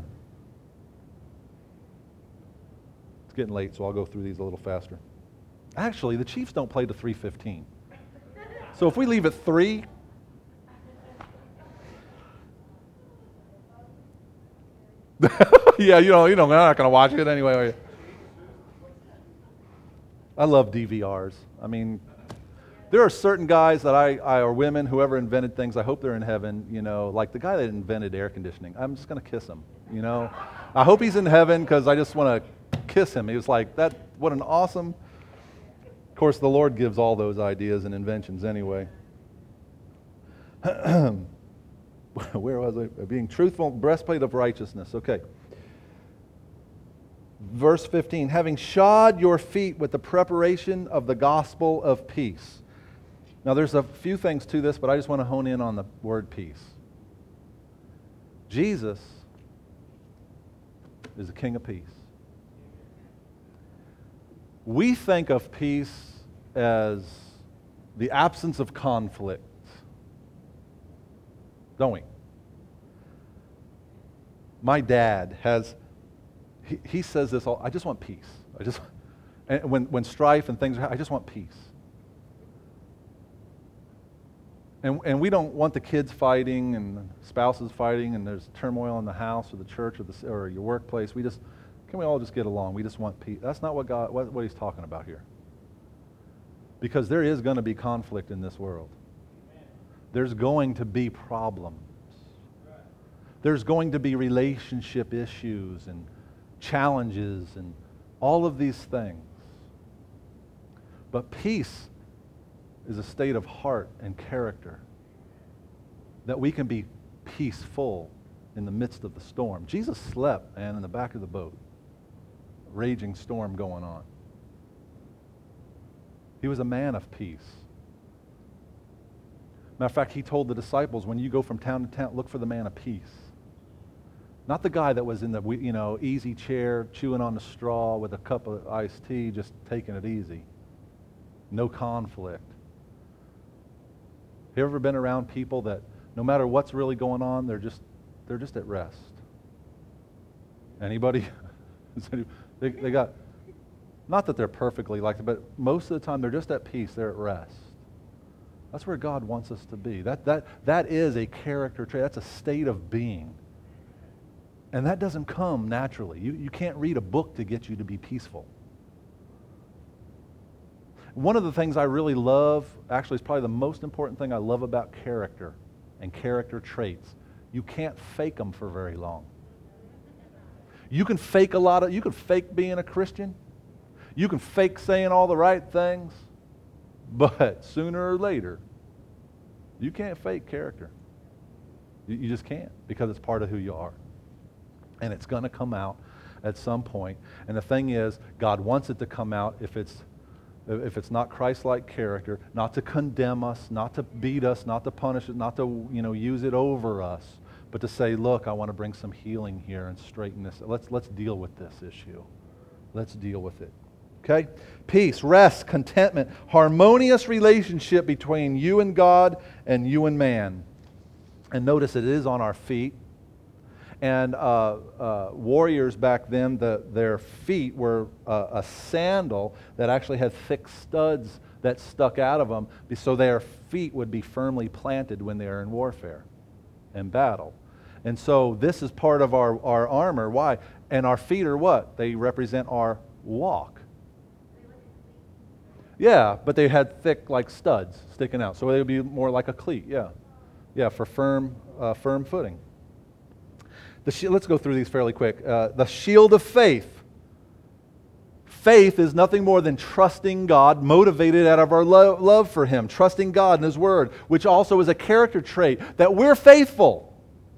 getting late, so I'll go through these a little faster. Actually, the Chiefs don't play to 3:15. So if we leave at 3, yeah, I'm not going to watch it anyway, are you? I love DVRs. I mean, there are certain guys that or women, whoever invented things, I hope they're in heaven, like the guy that invented air conditioning. I'm just going to kiss him, I hope he's in heaven because I just want to kiss him. He was like, what an awesome... Of course, the Lord gives all those ideas and inventions anyway. Where was I? Being truthful, breastplate of righteousness. Okay. Verse 15, having shod your feet with the preparation of the gospel of peace. Now there's a few things to this, but I just want to hone in on the word peace. Jesus is the King of peace. We think of peace as the absence of conflict, don't we? My dad he says this all, I just want peace. And when strife and things are, I just want peace. And we don't want the kids fighting and spouses fighting and there's turmoil in the house or the church or your workplace. Can we all just get along? We just want peace. That's not what he's talking about here. Because there is going to be conflict in this world. There's going to be problems. There's going to be relationship issues and challenges and all of these things. But peace is a state of heart and character that we can be peaceful in the midst of the storm. Jesus slept, man, in the back of the boat. Raging storm going on. He was a man of peace. Matter of fact, he told the disciples, when you go from town to town, look for the man of peace. Not the guy that was in the easy chair, chewing on the straw with a cup of iced tea, just taking it easy. No conflict. you ever been around people that no matter what's really going on, they're just at rest? Anybody? they got, not that they're perfectly like that, but most of the time they're just at peace, they're at rest. That's where God wants us to be. That is a character trait. That's a state of being. And that doesn't come naturally. You can't read a book to get you to be peaceful. One of the things I really love, actually it's probably the most important thing I love about character and character traits, you can't fake them for very long. You can fake you can fake being a Christian. You can fake saying all the right things. But sooner or later, you can't fake character. You just can't, because it's part of who you are. And it's going to come out at some point. And the thing is, God wants it to come out if it's not Christ-like character, not to condemn us, not to beat us, not to punish it, not to use it over us, but to say, look, I want to bring some healing here and straighten this. Let's deal with this issue. Let's deal with it. Okay? Peace, rest, contentment, harmonious relationship between you and God and you and man. And notice it is on our feet. And warriors back then, their feet were a sandal that actually had thick studs that stuck out of them, so their feet would be firmly planted when they are in warfare and battle. And so this is part of our armor. Why? And our feet are what? They represent our walk. Yeah, but they had thick like studs sticking out, so they would be more like a cleat. Yeah, for firm footing. Let's go through these fairly quick. The shield of faith. Faith is nothing more than trusting God, motivated out of our love for Him, trusting God and His Word, which also is a character trait, that we're faithful.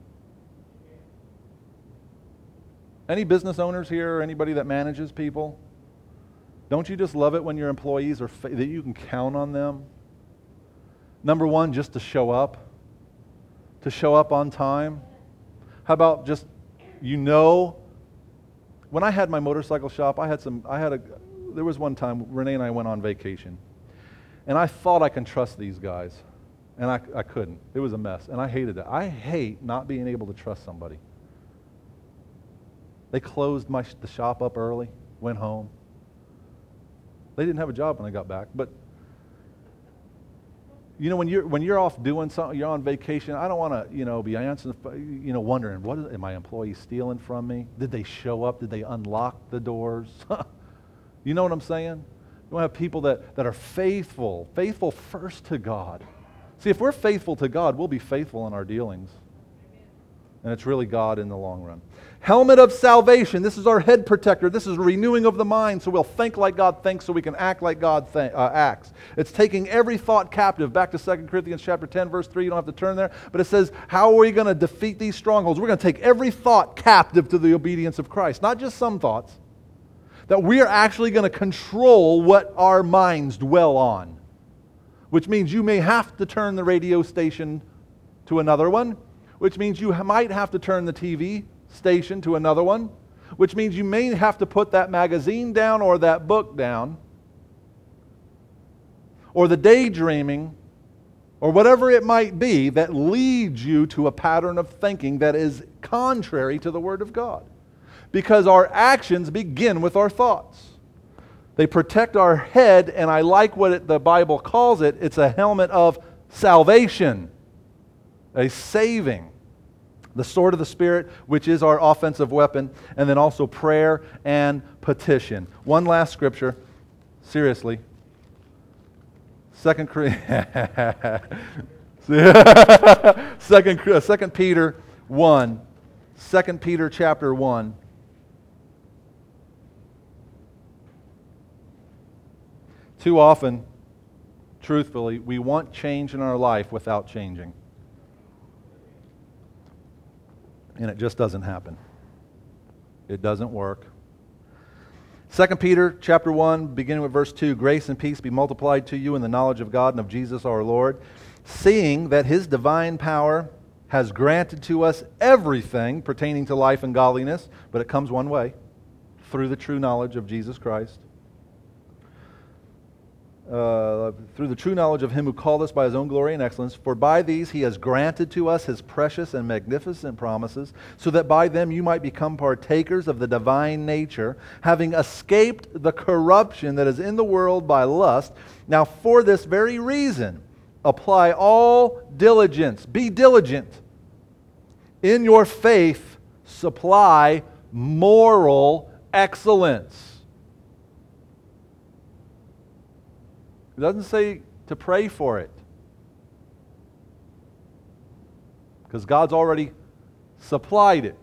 Any business owners here, or anybody that manages people? Don't you just love it when your employees are that you can count on them? Number one, just to show up on time. How about just, when I had my motorcycle shop, there was one time Renee and I went on vacation, and I thought I can trust these guys, and I couldn't. It was a mess, and I hated it. I hate not being able to trust somebody. They closed the shop up early, went home. They didn't have a job when I got back, but when you're off doing something, you're on vacation, I don't want to, be answering, wondering, what are my employees stealing from me? Did they show up? Did they unlock the doors? You know what I'm saying? You want to have people that are faithful first to God. See, if we're faithful to God, we'll be faithful in our dealings. And it's really God in the long run. Helmet of salvation. This is our head protector. This is renewing of the mind, so we'll think like God thinks, so we can act like God acts. It's taking every thought captive. Back to 2 Corinthians chapter 10, verse 3. You don't have to turn there. But it says, how are we going to defeat these strongholds? We're going to take every thought captive to the obedience of Christ. Not just some thoughts. That we are actually going to control what our minds dwell on. Which means you may have to turn the radio station to another one. Which means you might have to turn the TV station to another one, which means you may have to put that magazine down or that book down, or the daydreaming, or whatever it might be that leads you to a pattern of thinking that is contrary to the Word of God. Because our actions begin with our thoughts. They protect our head, and I like what the Bible calls it. It's a helmet of salvation. A saving. The sword of the Spirit, which is our offensive weapon, and then also prayer and petition. One last scripture, seriously. 2 Peter 1. 2 Peter chapter 1. Too often, truthfully, we want change in our life without changing. And it just doesn't happen. It doesn't work. 2 Peter chapter 1, beginning with verse 2, grace and peace be multiplied to you in the knowledge of God and of Jesus our Lord, seeing that His divine power has granted to us everything pertaining to life and godliness, but it comes one way, through the true knowledge of Jesus Christ. through the true knowledge of him who called us by his own glory and excellence, for by these he has granted to us his precious and magnificent promises, so that by them you might become partakers of the divine nature, having escaped the corruption that is in the world by lust. Now for this very reason, apply all diligence. Be diligent. In your faith, supply moral excellence. It doesn't say to pray for it, because God's already supplied it.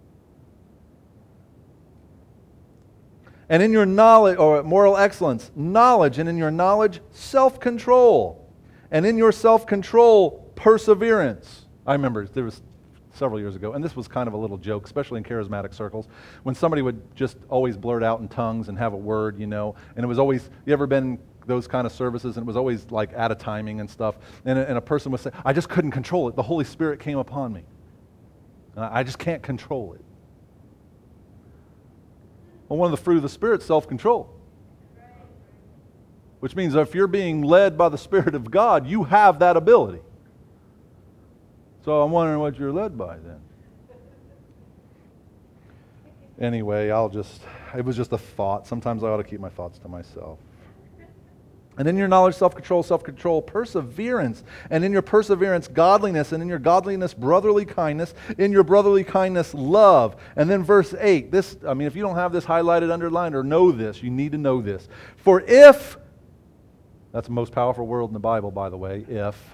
And in your knowledge, or moral excellence, knowledge, and in your knowledge, self-control. And in your self-control, perseverance. I remember there was several years ago, and this was kind of a little joke, especially in charismatic circles, when somebody would just always blurt out in tongues and have a word, and it was always, you ever been those kind of services, and it was always like out of timing and stuff, and a person would say, I just couldn't control it. The Holy Spirit came upon me. And I just can't control it. Well, one of the fruit of the Spirit is self-control. Which means that if you're being led by the Spirit of God, you have that ability. So I'm wondering what you're led by then. Anyway, it was just a thought. Sometimes I ought to keep my thoughts to myself. And in your knowledge, self-control, perseverance. And in your perseverance, godliness. And in your godliness, brotherly kindness. In your brotherly kindness, love. And then verse 8. If you don't have this highlighted, underlined, or know this, you need to know this. For if, that's the most powerful word in the Bible, by the way,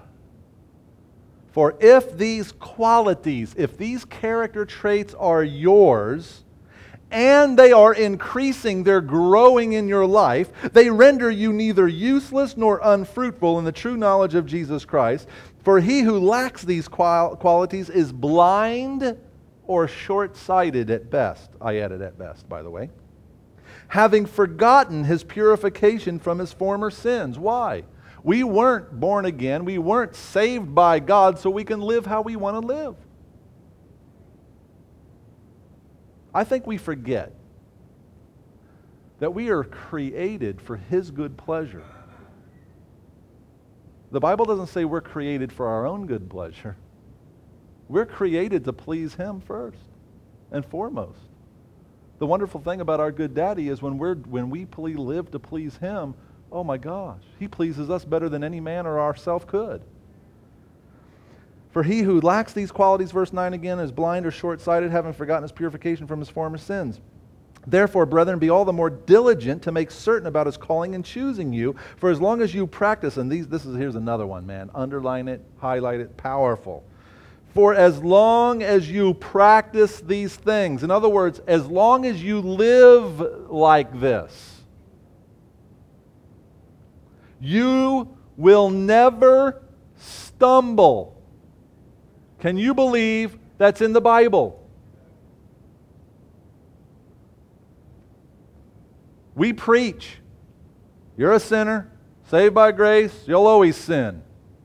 for if these qualities, if these character traits are yours, and they are increasing, they're growing in your life, they render you neither useless nor unfruitful in the true knowledge of Jesus Christ. For he who lacks these qualities is blind or short-sighted at best. I added at best, by the way. Having forgotten his purification from his former sins. Why? We weren't born again. We weren't saved by God so we can live how we want to live. I think we forget that we are created for his good pleasure. The Bible doesn't say we're created for our own good pleasure. We're created to please him first and foremost. The wonderful thing about our good daddy is when we live to please him, oh my gosh, he pleases us better than any man or ourself could. For he who lacks these qualities, verse 9 again, is blind or short-sighted, having forgotten his purification from his former sins. Therefore, brethren, be all the more diligent to make certain about his calling and choosing you. For as long as you practice, and here's another one, man. Underline it, highlight it, powerful. For as long as you practice these things, in other words, as long as you live like this, you will never stumble. Can you believe that's in the Bible? We preach. You're a sinner, saved by grace, you'll always sin.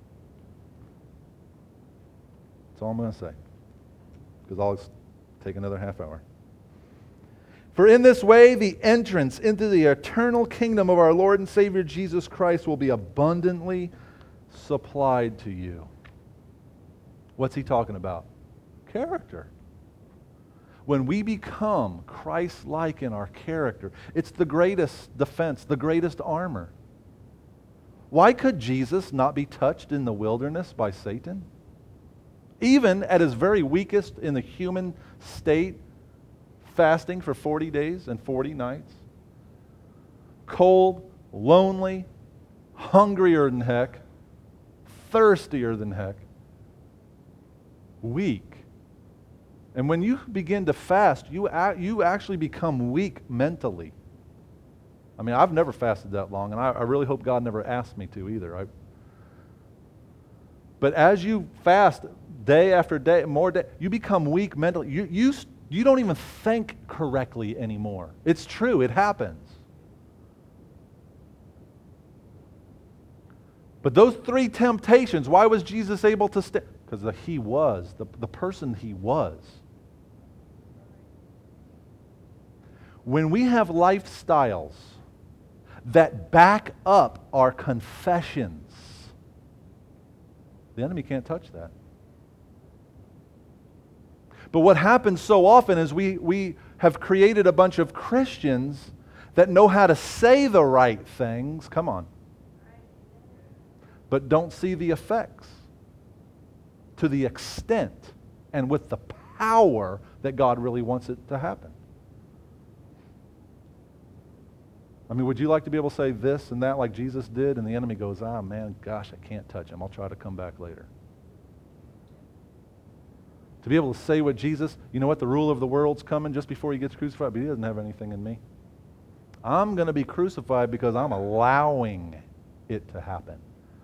That's all I'm going to say. Because I'll take another half hour. For in this way, the entrance into the eternal kingdom of our Lord and Savior Jesus Christ will be abundantly supplied to you. What's he talking about? Character. When we become Christ-like in our character, it's the greatest defense, the greatest armor. Why could Jesus not be touched in the wilderness by Satan? Even at his very weakest in the human state, fasting for 40 days and 40 nights, cold, lonely, hungrier than heck, thirstier than heck, weak. And when you begin to fast, you actually become weak mentally. I mean, I've never fasted that long, and I really hope God never asked me to either. But as you fast day after day, more day, you become weak mentally. You don't even think correctly anymore. It's true, it happens. But those three temptations, why was Jesus able to stay? Because he was, the person he was. When we have lifestyles that back up our confessions. The enemy can't touch that. But what happens so often is we have created a bunch of Christians that know how to say the right things, come on, but don't see the effects to the extent and with the power that God really wants it to happen. I mean, would you like to be able to say this and that like Jesus did, and the enemy goes, man, gosh, I can't touch him. I'll try to come back later. To be able to say what Jesus, you know what, the ruler of the world's coming just before he gets crucified, but he doesn't have anything in me. I'm going to be crucified because I'm allowing it to happen.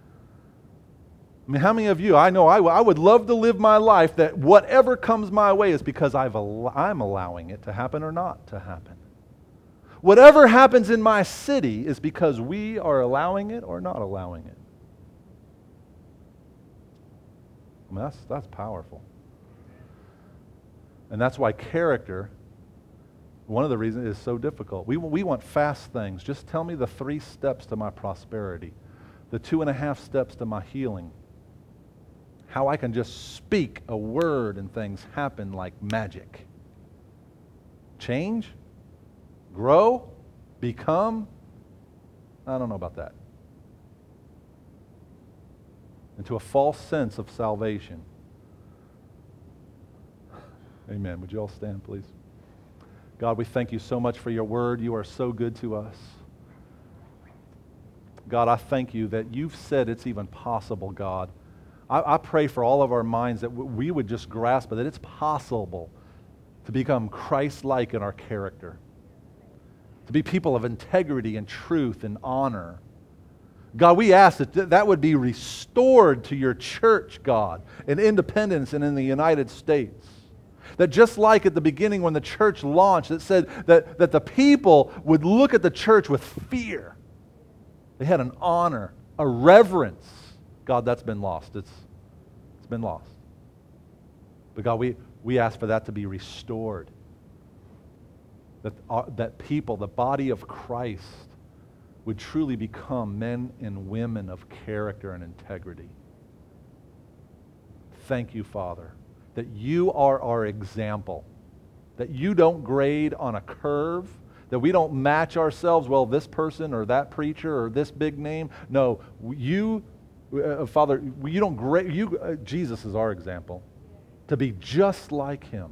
I mean, how many of you, I know I would love to live my life that whatever comes my way is because I'm allowing it to happen or not to happen. Whatever happens in my city is because we are allowing it or not allowing it. I mean, that's powerful. And that's why character, one of the reasons, is so difficult. We want fast things. Just tell me the 3 steps to my prosperity, the 2.5 steps to my healing, how I can just speak a word and things happen like magic. Change? Grow? Become? I don't know about that. Into a false sense of salvation. Amen. Would you all stand, please? God, we thank you so much for your word. You are so good to us. God, I thank you that you've said it's even possible, God. I pray for all of our minds that we would just grasp it, that it's possible to become Christ-like in our character, to be people of integrity and truth and honor. God, we ask that that would be restored to your church, God, in Independence and in the United States. That just like at the beginning when the church launched, it said that the people would look at the church with fear. They had an honor, a reverence. God, that's been lost. It's been lost. But God, we ask for that to be restored. That people, the body of Christ, would truly become men and women of character and integrity. Thank you, Father, that you are our example, that you don't grade on a curve, that we don't match ourselves, well, this person or that preacher or this big name. No, you, Father, you don't grade, Jesus is our example, to be just like him.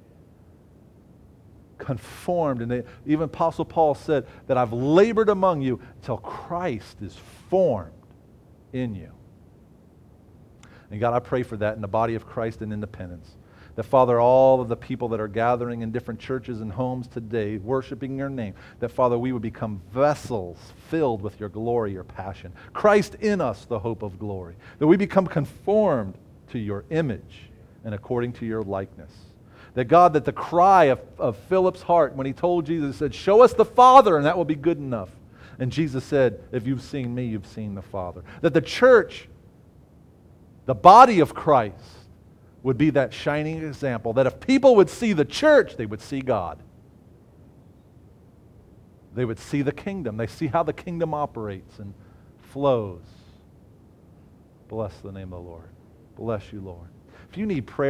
Conformed, and even Apostle Paul said that I've labored among you till Christ is formed in you. And God, I pray for that in the body of Christ in Independence. That, Father, all of the people that are gathering in different churches and homes today, worshiping your name, that, Father, we would become vessels filled with your glory, your passion. Christ in us, the hope of glory. That we become conformed to your image and according to your likeness. That, God, that the cry of Philip's heart when he told Jesus, he said, show us the Father and that will be good enough. And Jesus said, if you've seen me, you've seen the Father. That the church, the body of Christ, would be that shining example. That if people would see the church, they would see God. They would see the kingdom. They see how the kingdom operates and flows. Bless the name of the Lord. Bless you, Lord. If you need prayer,